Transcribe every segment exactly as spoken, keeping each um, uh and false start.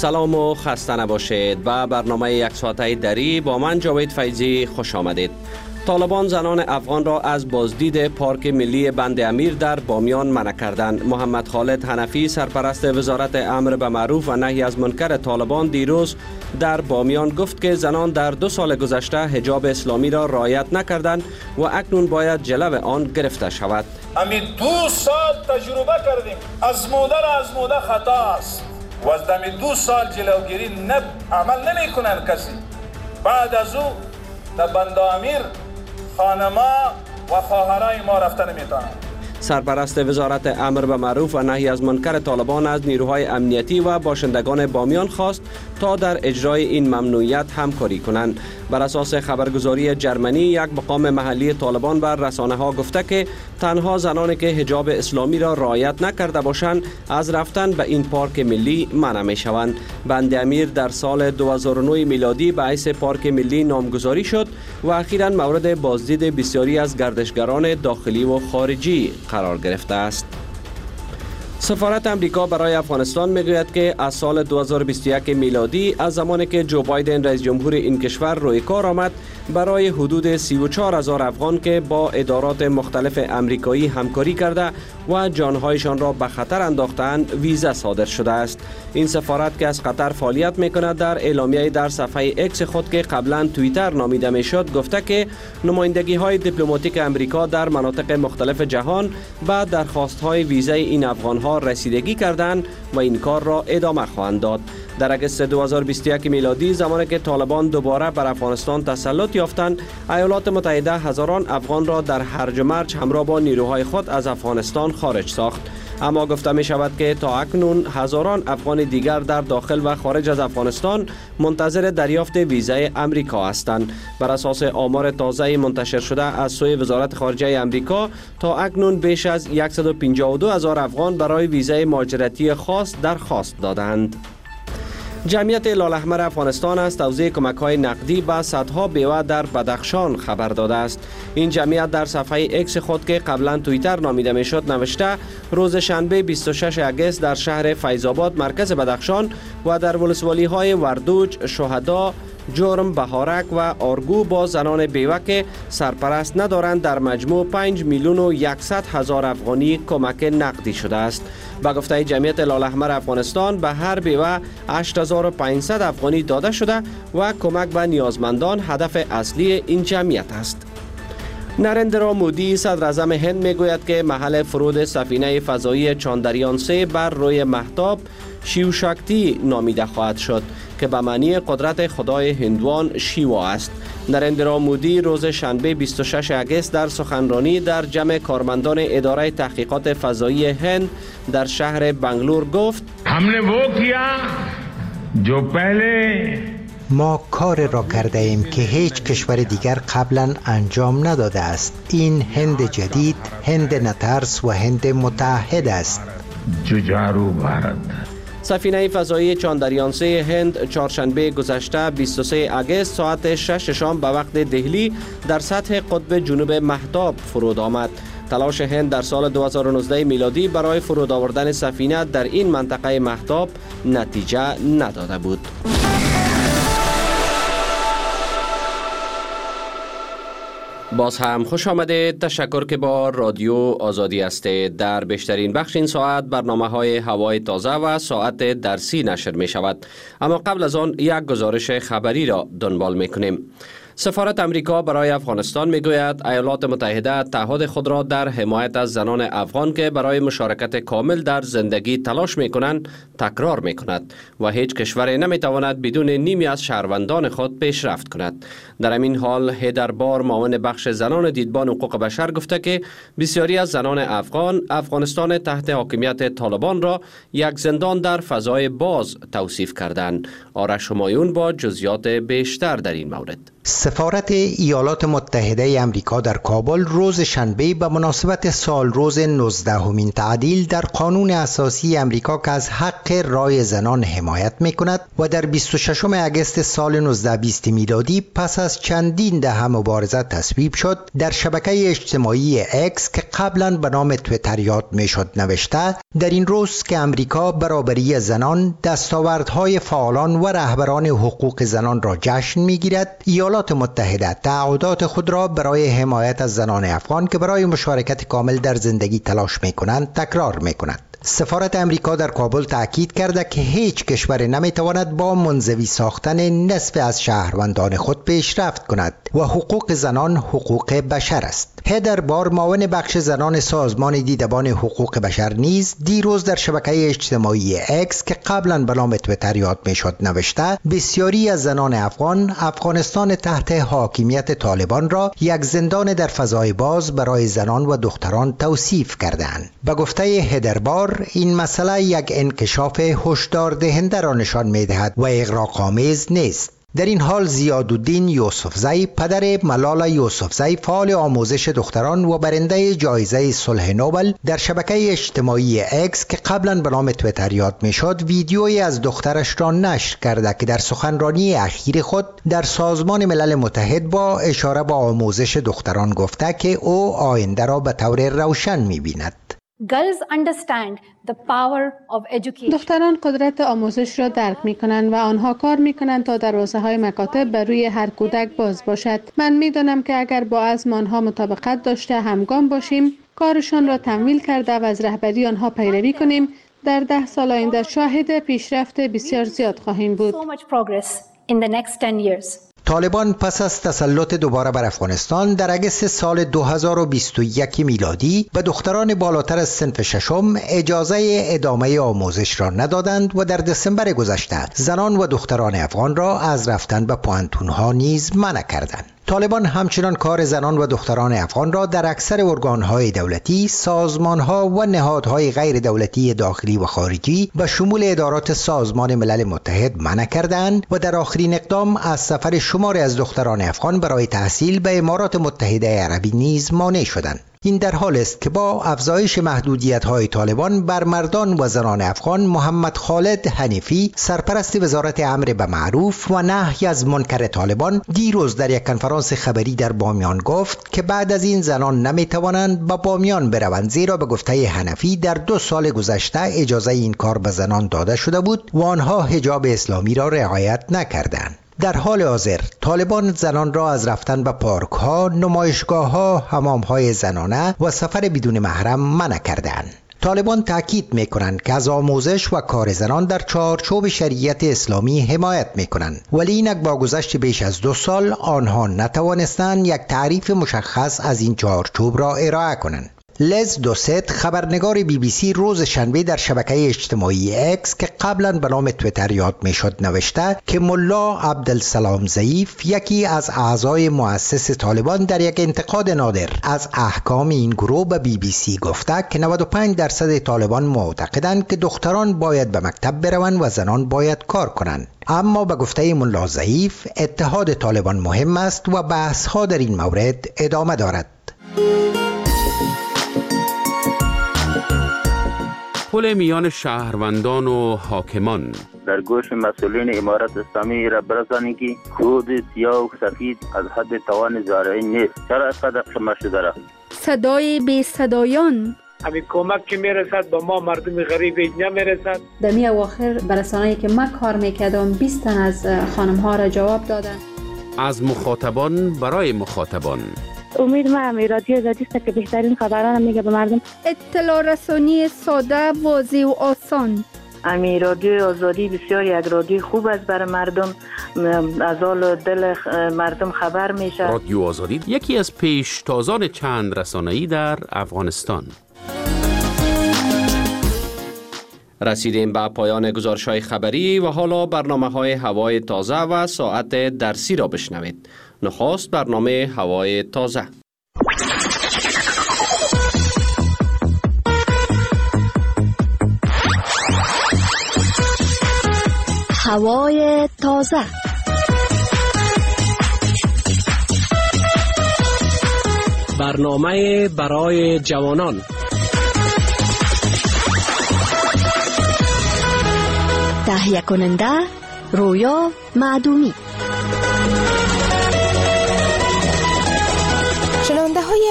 سلام و خسته نباشید. به برنامه یک ساعته دری با من جاوید فیضی خوش آمدید. طالبان زنان افغان را از بازدید پارک ملی بند امیر در بامیان منع کردند. محمد خالد حنفی سرپرست وزارت امر به معروف و نهی از منکر طالبان دیروز در بامیان گفت که زنان در دو سال گذشته حجاب اسلامی را رعایت نکردند و اکنون باید جلو آن گرفته شود. همین دو سال تجربه کردیم، ازموده را ازموده خطا است و از دمی دو سال جلوگیری نب عمل نمی کنند کسی. بعد از او در بند امیر خانما و خواهرای ما رفته نمیتونند. سرپرست وزارت امر به معروف و نهی از منکر طالبان از نیروهای امنیتی و باشندگان بامیان خواست تا در اجرای این ممنوعیت همکاری کنند. بر اساس خبرگزاری جرمنی، یک مقام محلی طالبان بر رسانه ها گفته که تنها زنانی که حجاب اسلامی را رعایت نکرده باشند از رفتن به این پارک ملی منع می شوند. بند امیر در سال دو هزار و نه میلادی به حیث پارک ملی نامگذاری شد و اخیراً مورد بازدید بسیاری از گردشگران داخلی و خارجی قرار گرفته است. سفارت امریکا برای افغانستان میگوید که از سال دو هزار و بیست و یک میلادی، از زمانی که جو بایدن رئیس جمهور این کشور روی کار آمد، برای حدود سی و چهار هزار افغان که با ادارات مختلف امریکایی همکاری کرده و جانهایشان را به خطر انداختند ویزا صادر شده است. این سفارت که از قطر فعالیت میکند در اعلامیه در صفحه اکس خود که قبلا توییتر نامیده میشد گفته که نمایندگی های دیپلماتیک امریکا در مناطق مختلف جهان به درخواست های ویزای این افغان ها رسیدگی کردند و این کار را ادامه خواهند داد. در اگست دو هزار و بیست و یک میلادی، زمانی که طالبان دوباره بر افغانستان تسلط یافتند، ایالات متحده هزاران افغان را در هرج و مرج همراه با نیروهای خود از افغانستان خارج ساخت. اما گفته می شود که تا اکنون هزاران افغان دیگر در داخل و خارج از افغانستان منتظر دریافت ویزای امریکا هستند. بر اساس آمار تازه منتشر شده از سوی وزارت خارجه امریکا، تا اکنون بیش از صد و پنجاه و دو هزار افغان برای ویزای مهاجرتی خاص درخواست دادند. جمعیت هلال افغانستان از توزیع کمک‌های نقدی به صدها بیوه در بدخشان خبر داده است. این جمعیت در صفحه اکس خود که قبلا توییتر نامیده میشد نوشته روز شنبه بیست و شش اگست در شهر فیض‌آباد مرکز بدخشان و در ولسوالی‌های وردوج، شهدا، جرم، بهارک و آرگو با زنان بیوه که سرپرست ندارند در مجموع پنج میلیون و صد هزار افغانی کمک نقدی شده است. با گفته جمعیت هلال احمر افغانستان به هر بیوه هشت هزار و پانصد افغانی داده شده و کمک به نیازمندان هدف اصلی این جمعیت است. نریندرا مودی صدر اعظم هند میگوید که محل فرود سفینه فضایی چاندریان سه بر روی مهتاب شیو شاکتی نامیده خواهد شد که به معنی قدرت خدای هندوان شیوا است. نریندرا مودی روز شنبه بیست و شش اگست در سخنرانی در جمع کارمندان اداره تحقیقات فضایی هند در شهر بنگلور گفت: हमने वो किया जो पहले ما کار را کرده ایم که هیچ کشور دیگر قبلا انجام نداده است. این هند جدید، هند نترس و هند متحد است. جوجارو بھارت. سفینه فضایی چاندریان سه هند چهارشنبه گذشته بیست و سه اگست ساعت شش شام به وقت دهلی در سطح قطب جنوب مهتاب فرود آمد. تلاش هند در سال دو هزار و نوزده میلادی برای فرود آوردن سفینه در این منطقه مهتاب نتیجه نداده بود. باز هم خوش آمدید. تشکر که با رادیو آزادی هستید. در بیشترین بخش این ساعت برنامه های هوای تازه و ساعت درسی نشر می شود. اما قبل از آن یک گزارش خبری را دنبال می کنیم. سفارت امریکا برای افغانستان میگوید ایالات متحده تعهد خود را در حمایت از زنان افغان که برای مشارکت کامل در زندگی تلاش میکنند تکرار میکند و هیچ کشوری نمیتواند بدون نیمی از شهروندان خود پیشرفت کند. در همین حال هیدر بار، معاون بخش زنان دیدبان حقوق بشر، گفته که بسیاری از زنان افغان افغانستان تحت حاکمیت طالبان را یک زندان در فضای باز توصیف کردند. آرش همایون با جزئیات بیشتر در این مورد. سفارت ایالات متحده امریکا در کابل روز شنبه به مناسبت سال روز نوزدهمین تعدیل در قانون اساسی امریکا که از حق رای زنان حمایت می‌کند و در بیست و ششم اگست سال نوزده بیست میلادی پس از چندین دهه مبارزه تصویب شد در شبکه اجتماعی اکس که قبلا به نام تویتر یاد میشد نوشته در این روز که امریکا برابری زنان، دستاوردهای فعالان و رهبران حقوق زنان را جشن میگیرد، ایالات متحده تعهدات خود را برای حمایت از زنان افغان که برای مشارکت کامل در زندگی تلاش میکنند تکرار میکند. سفارت امریکا در کابل تاکید کرده که هیچ کشور نمیتواند با منزوی ساختن نصف از شهروندان خود پیشرفت کند و حقوق زنان حقوق بشر است. هدر بار، معاون بخش زنان سازمان دیدبان حقوق بشر نیز دیروز در شبکه اجتماعی اکس که قبلا به نام تویتر یاد میشد نوشته بسیاری از زنان افغان افغانستان تحت حاکمیت طالبان را یک زندان در فضای باز برای زنان و دختران توصیف کردند. به گفته هدر بار این مسئله یک انکشاف هشدار دهنده را نشان می‌دهد و اغراق‌آمیز نیست. در این حال زیادالدین یوسفزی، پدر ملال یوسفزی، فعال آموزش دختران و برنده جایزه صلح نوبل، در شبکه اجتماعی اکس که قبلا به نام تویتر یاد میشد ویدیویی از دخترش را نشر کرده که در سخنرانی اخیر خود در سازمان ملل متحد با اشاره به آموزش دختران گفته که او آینده را به طور روشن می‌بیند. Girls understand the power of education. دختران قدرت آموزش را درک می کنند و آنها کار می کنند تا دروازه های مکاتب بر روی هر کودک باز باشد. من می دانم که اگر با عزم آنها مطابقت داشته همگام باشیم، کارشان را تمویل کرده و از رهبری آنها پیروی کنیم، در ده سال آینده شاهد پیشرفت بسیار زیاد خواهیم بود. So much progress in the next ten years. طالبان پس از تسلط دوباره بر افغانستان در اگست سال دو هزار و بیست و یک میلادی به دختران بالاتر از صنف ششم اجازه ادامه آموزش را ندادند و در دسامبر گذشته زنان و دختران افغان را از رفتن به پوانتون‌ها نیز منع کردند. طالبان همچنان کار زنان و دختران افغان را در اکثر ارگان‌های دولتی، سازمان‌ها و نهادهای غیر دولتی داخلی و خارجی به شمول ادارات سازمان ملل متحد منع کردند و در آخرین اقدام از سفر شماری از دختران افغان برای تحصیل به امارات متحده عربی نیز مانع شدند. این در حال است که با افزایش محدودیت‌های طالبان بر مردان و زنان افغان، محمد خالد حنیفی، سرپرست وزارت امر به معروف و نهی از منکر طالبان، دیروز در یک کنفرانس خبری در بامیان گفت که بعد از این زنان نمی‌توانند به بامیان بروند، زیرا به گفته حنفی در دو سال گذشته اجازه این کار به زنان داده شده بود و آنها حجاب اسلامی را رعایت نکردند. در حال حاضر طالبان زنان را از رفتن به پارک ها، نمایشگاه ها، حمام های زنانه و سفر بدون محرم منع کردند. طالبان تاکید میکنند که از آموزش و کار زنان در چارچوب شریعت اسلامی حمایت میکنند، ولی اینک با گذشت بیش از دو سال آنها نتوانستند یک تعریف مشخص از این چارچوب را ارائه کنند. لز دوست، خبرنگار بی بی سی، روز شنبه در شبکه اجتماعی اکس که قبلا به نام تویتر یاد میشد نوشته که ملا عبدالسلام ضعیف، یکی از اعضای مؤسس طالبان، در یک انتقاد نادر از احکام این گروه به بی بی سی گفته که نود و پنج درصد طالبان معتقدند که دختران باید به مکتب بروند و زنان باید کار کنند. اما به گفته ملا ضعیف اتحاد طالبان مهم است و بحث ها در این مورد ادامه دارد. پل میان شهروندان و حاکمان در گوش مسئولین امارت اسلامی را برسانید که خود سیاه و سفید از حد توان زارعی نیست. چرا اینقدر شما شده را؟ صدای بی صدایان، همین کمک که میرسد به ما مردم غریب نمیرسد. در می اواخر برسانه‌ای که من کار میکردم بیست تن از خانم ها را جواب دادن. از مخاطبان برای مخاطبان. امید ما هم رادیو آزادی است که بهترین خبران میگه به مردم. اطلاع رسانی ساده، واضح و آسان. امی رادیو آزادی بسیار یک رادیو خوب است برای مردم، از حال دل مردم خبر میشه. رادیو آزادی یکی از پیشتازان چند رسانه‌ای در افغانستان. رسیدیم به پایان گزارش‌های خبری و حالا برنامه‌های هوای تازه و ساعت درسی را بشنوید. نخست برنامه هوای تازه. هوای تازه. برنامه برای جوانان. تهیه کننده رویا معدومی.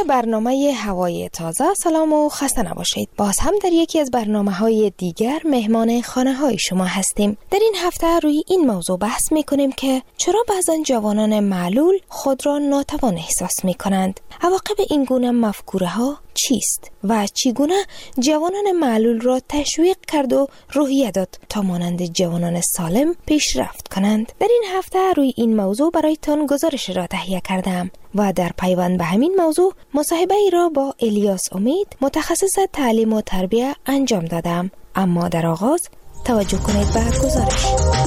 برنامه هوای تازه، سلام و خسته نباشید. باز هم در یکی از برنامه‌های دیگر مهمان خانه‌های شما هستیم. در این هفته روی این موضوع بحث می‌کنیم که چرا بعضن جوانان معلول خود را ناتوان احساس می‌کنند. عواقب این گونه مفکوره‌ها چیست و چگونه جوانان معلول را تشویق کرد و روحیه داد تا مانند جوانان سالم پیشرفت کنند. در این هفته روی این موضوع برایتان گزارش را تهیه کردم و در پیوند به همین موضوع مصاحبه ای را با الیاس امید متخصص تعلیم و تربیت انجام دادم. اما در آغاز توجه کنید به گزارش.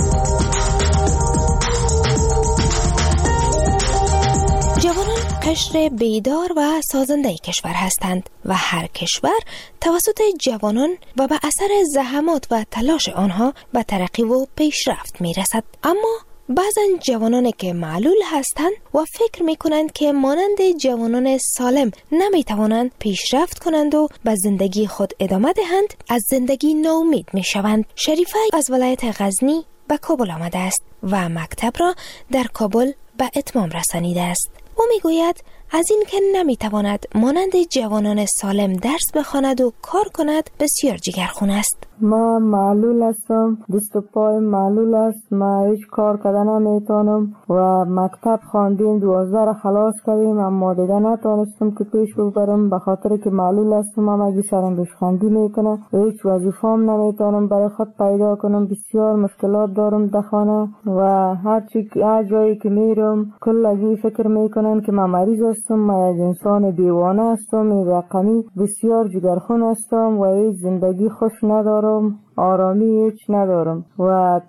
جوانان قشر بیدار و سازنده کشور هستند و هر کشور توسط جوانان و به اثر زحمات و تلاش آنها به ترقی و پیشرفت می رسد. اما بعضن جوانانی که معلول هستند و فکر می کنند که مانند جوانان سالم نمی توانند پیشرفت کنند و به زندگی خود ادامه دهند، از زندگی ناامید می شوند. شریفه از ولایت غزنی به کابل آمده است و مکتب را در کابل به اتمام رسانیده است. او می گوید از این که نمی تواند مانند جوانان سالم درس بخواند و کار کند بسیار جگرخون است. ما معلول هستم، دست و پای معلول است، ما هیچ کار کردن نمیتونم و مکتب خواندیم، دوازده را خلاص کردیم اما دیگه نتونستم که پیش ببرم به خاطر که معلول هستم. اما اگه سرم بشخندی میکنه هیچ وظیفه‌ام نمیتونم برای خود پیدا کنم، بسیار مشکلات دارم در خانه و هر چی هر جایی که میرم کل اگه فکر میکنن که من مریض هستم، من یک انسان دیوانه هستم، رقمی بسیار جگرخون هستم و هیچ زندگی خوش ندارم، آرامی هیچ ندارم و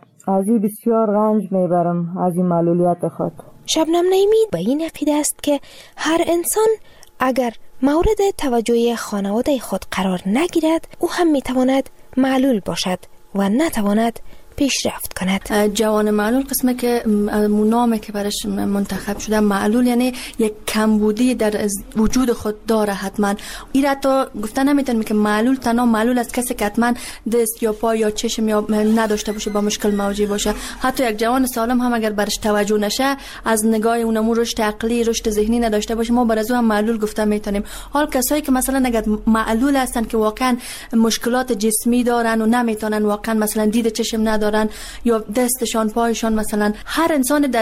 از این بسیار رنج میبرم از این معلولیت خود. شبنم نعیمی به این عقیده است که هر انسان اگر مورد توجه خانواده خود قرار نگیرد او هم میتواند معلول باشد و نتواند پیشرفت کند. جوان معلول قسمه که نامی که برش منتخب شده معلول یعنی یک کمبودی در وجود خود داره. حتما این را تا گفته نمیتونیم که معلول تنها معلول است کسی که حتما دست یا پا یا چشم یا نداشته باشه با مشکل مواجه باشه. حتی یک جوان سالم هم اگر برش توجه نشه، از نگاه اونمو رشد عقلی رشد ذهنی نداشته باشه، ما بر از او هم معلول گفته میتونیم. حال کسایی که مثلا اگر معلول هستن که واقعا مشکلات جسمی دارن و نمیتونن واقعا مثلا دید چشم ندارن یا دستشان پایشان، مثلا هر انسان در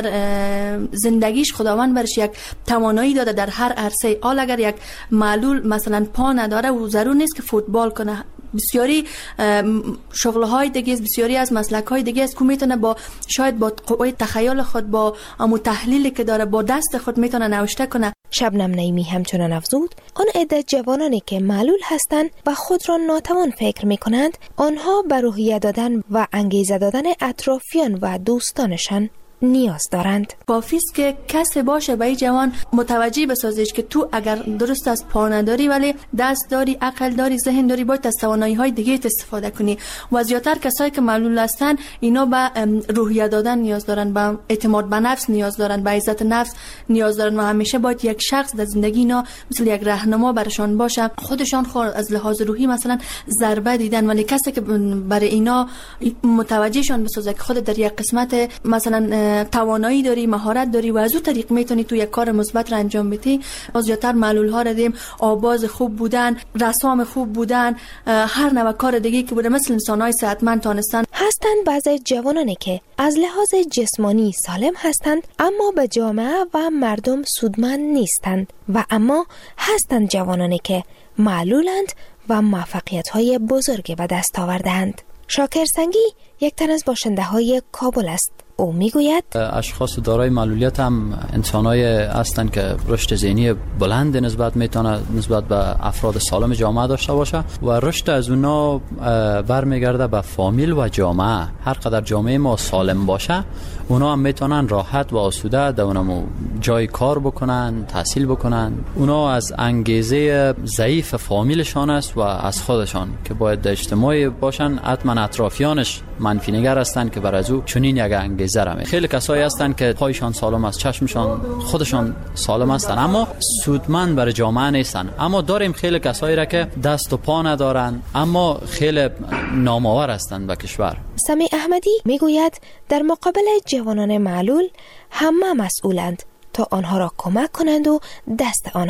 زندگیش خداوند برش یک توانایی داده در هر عرصه. حال اگر یک معلول مثلا پا نداره و ضرور نیست که فوتبال کنه، بسیاری شغل‌های دیگه، بسیاری از مسلک‌های دیگه است که میتونه با شاید با قوه تخیل خود، با امو تحلیلی که داره، با دست خود میتونه نوشته کنه. شبنم نعیمی همچنان افزود آن عده جوانانی که معلول هستند و خود را ناتوان فکر میکنند، آنها به روحیه دادن و انگیزه دادن اطرافیان و دوستانشان نیاز دارند. کافی است که کسی باشه به این جوان متوجه بسازیش که تو اگر درست از پا نداری ولی دست داری، عقل داری، ذهن داری، باید از توانایی‌های دیگه استفاده کنی. و زیاتر کسایی که معلول هستن اینا به روحیه دادن نیاز دارن، به اعتماد به نفس نیاز دارن، به عزت نفس نیاز دارن و همیشه باید یک شخص در زندگی اینا مثل یک راهنما برشان باشه. خودشان خود از لحاظ روحی مثلا ضربه دیدن، ولی کسی که برای اینا متوجهشان بسازه که خود در یک قسمت مثلا توانایی داری، مهارت داری و از او طریق میتونی تو یک کار مثبت را انجام بدی. از زیاتر معلول ها را دیم آواز خوب بودن، رسام خوب بودن، هر نوع کار دیگه که بوده مثل انسان‌های صحتمند تانستن. هستند بعضی جوانانی که از لحاظ جسمانی سالم هستند اما به جامعه و مردم سودمند نیستند و اما هستند جوانانی که معلولند و موفقیت‌های بزرگی به دست آوردند. شاکر سنگی یک تن از باشنده های کابل است. او میگوید اشخاص دارای معلولیت هم انسانای هستند که رشد ذهنی بلند نسبت میتونه نسبت به افراد سالم جامعه داشته باشه و رشد از اونا برمیگرده به فامیل و جامعه. هر قدر جامعه ما سالم باشه اونا هم میتونن راحت و آسوده در اونمو جای کار بکنن، تحصیل بکنن. اونا از انگیزه ضعیف فامیلشان است و از خودشان که باید اجتماعی باشن. حتما اطرافیانش منفی نگر هستند که بر از او چنین یک انگیزه را می. خیلی کسایی هستند که پایشان سالم است، چشمشان خودشان سالم هستند اما سودمند برای جامعه نیستند. اما داریم خیلی کسایی را که دست و پا ندارند اما خیلی نامآور هستند به کشور. سمیع احمدی میگوید در مقابل جوانان معلول همه مسئولند تا آنها را کمک کنند و دست آنها